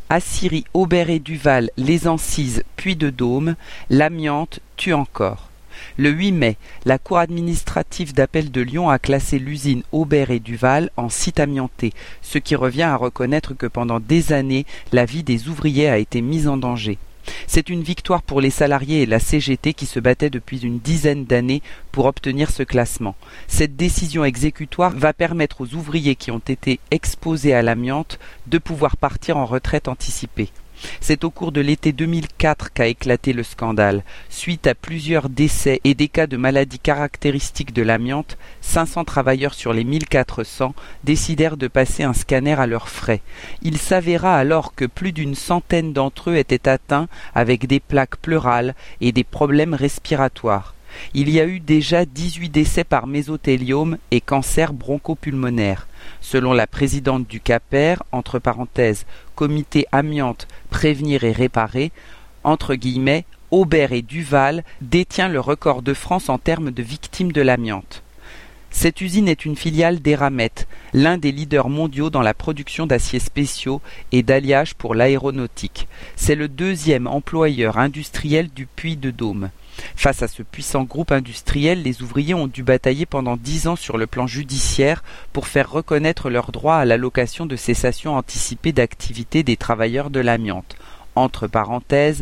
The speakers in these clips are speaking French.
Assyrie, Aubert et Duval, les Ancises, Puy-de-Dôme, l'amiante tue encore. Le 8 mai, la Cour administrative d'appel de Lyon a classé l'usine Aubert et Duval en site amianté, ce qui revient à reconnaître que pendant des années, la vie des ouvriers a été mise en danger. C'est une victoire pour les salariés et la CGT qui se battaient depuis une dizaine d'années pour obtenir ce classement. Cette décision exécutoire va permettre aux ouvriers qui ont été exposés à l'amiante de pouvoir partir en retraite anticipée. C'est au cours de l'été 2004 qu'a éclaté le scandale. Suite à plusieurs décès et des cas de maladies caractéristiques de l'amiante, 500 travailleurs sur les 1400 décidèrent de passer un scanner à leurs frais. Il s'avéra alors que plus d'une centaine d'entre eux étaient atteints avec des plaques pleurales et des problèmes respiratoires. Il y a eu déjà 18 décès par mésothéliome et cancer bronchopulmonaire. Selon la présidente du CAPER, entre parenthèses, Comité Amiante, Prévenir et Réparer, entre guillemets, Aubert et Duval détient le record de France en termes de victimes de l'amiante. Cette usine est une filiale d'Eramet, l'un des leaders mondiaux dans la production d'aciers spéciaux et d'alliages pour l'aéronautique. C'est le deuxième employeur industriel du Puy-de-Dôme. Face à ce puissant groupe industriel, les ouvriers ont dû batailler pendant 10 ans sur le plan judiciaire pour faire reconnaître leur droit à l'allocation de cessation anticipée d'activité des travailleurs de l'amiante, entre parenthèses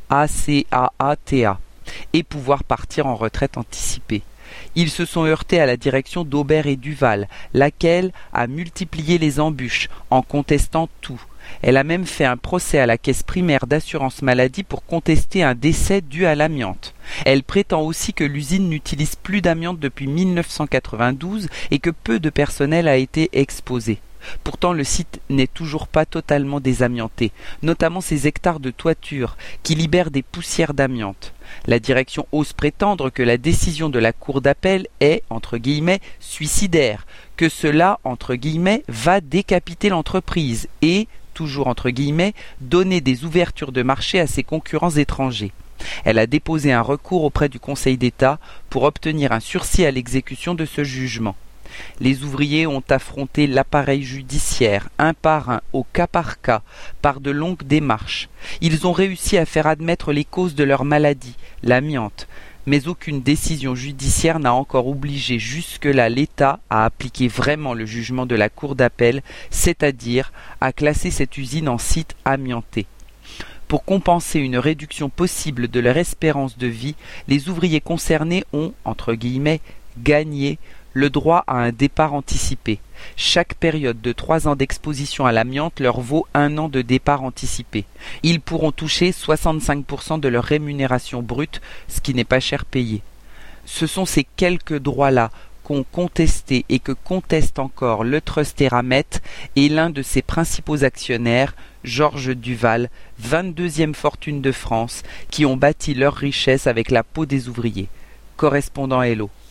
ACAATA, et pouvoir partir en retraite anticipée. Ils se sont heurtés à la direction d'Aubert et Duval, laquelle a multiplié les embûches en contestant tout. Elle a même fait un procès à la caisse primaire d'assurance maladie pour contester un décès dû à l'amiante. Elle prétend aussi que l'usine n'utilise plus d'amiante depuis 1992 et que peu de personnel a été exposé. Pourtant, le site n'est toujours pas totalement désamianté, notamment ces hectares de toiture qui libèrent des poussières d'amiante. La direction ose prétendre que la décision de la cour d'appel est, entre guillemets, suicidaire, que cela, entre guillemets, va décapiter l'entreprise et, toujours entre guillemets, donner des ouvertures de marché à ses concurrents étrangers. Elle a déposé un recours auprès du Conseil d'État pour obtenir un sursis à l'exécution de ce jugement. Les ouvriers ont affronté l'appareil judiciaire, un par un, au cas par cas, par de longues démarches. Ils ont réussi à faire admettre les causes de leur maladie, l'amiante, mais aucune décision judiciaire n'a encore obligé jusque-là l'État à appliquer vraiment le jugement de la Cour d'appel, c'est-à-dire à classer cette usine en site amianté. Pour compenser une réduction possible de leur espérance de vie, les ouvriers concernés ont, entre guillemets, gagné le droit à un départ anticipé. Chaque période de 3 ans d'exposition à l'amiante leur vaut 1 an de départ anticipé. Ils pourront toucher 65% de leur rémunération brute, ce qui n'est pas cher payé. Ce sont ces quelques droits-là qu'ont contesté et que conteste encore le Trust Eramet et l'un de ses principaux actionnaires, Georges Duval, 22e fortune de France, qui ont bâti leur richesse avec la peau des ouvriers. Correspondant Hello.